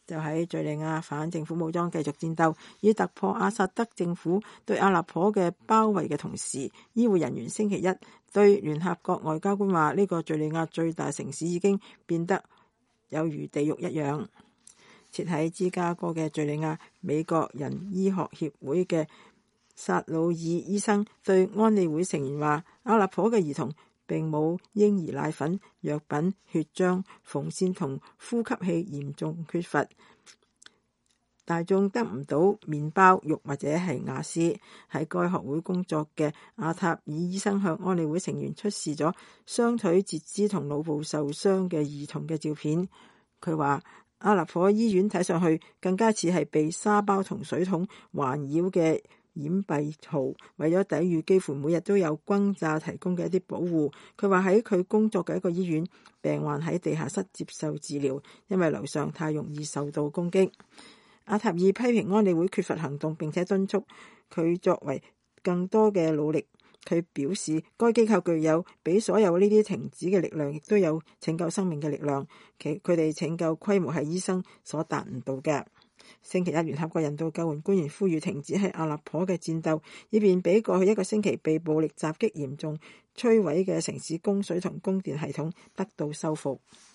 就喺敘利亞反政府武裝繼續戰鬥，以突破阿薩德政府對阿勒頗嘅包圍嘅同時，醫護人員星期一對聯合國外交官話：呢個敘利亞最大城市已經變得有如地獄一樣。設喺芝加哥嘅敘利亞美國人醫學協會嘅薩魯爾醫生對安理會成員話：阿勒頗嘅兒童並冇嬰兒奶粉、藥品、血漿、縫線同呼吸器嚴重缺乏，大眾得唔到麵包、肉或者係瓦斯。喺該學會工作嘅阿塔爾醫生向安理會成員出示咗雙腿截肢同腦部受傷嘅兒童嘅照片。佢話阿勒頗醫院睇上去更加似係被沙包同水桶環繞嘅掩蔽壕，為咗抵禦幾乎每日都有轟炸提供嘅一啲保護。佢話喺佢工作嘅一個醫院，病患喺地下室接受治療，因為樓上太容易受到攻擊。阿塔爾批評安理會缺乏行動，並且敦促佢作為更多嘅努力。佢表示該機構具有比所有呢啲停止嘅力量，亦都有拯救生命嘅力量。佢哋拯救規模係醫生所達唔到嘅。星期一，聯合國人道救援官員呼籲停止喺阿勒頗嘅戰鬥，以便俾過去一個星期被暴力襲擊嚴重摧毀嘅城市供水同供電系統得到修復。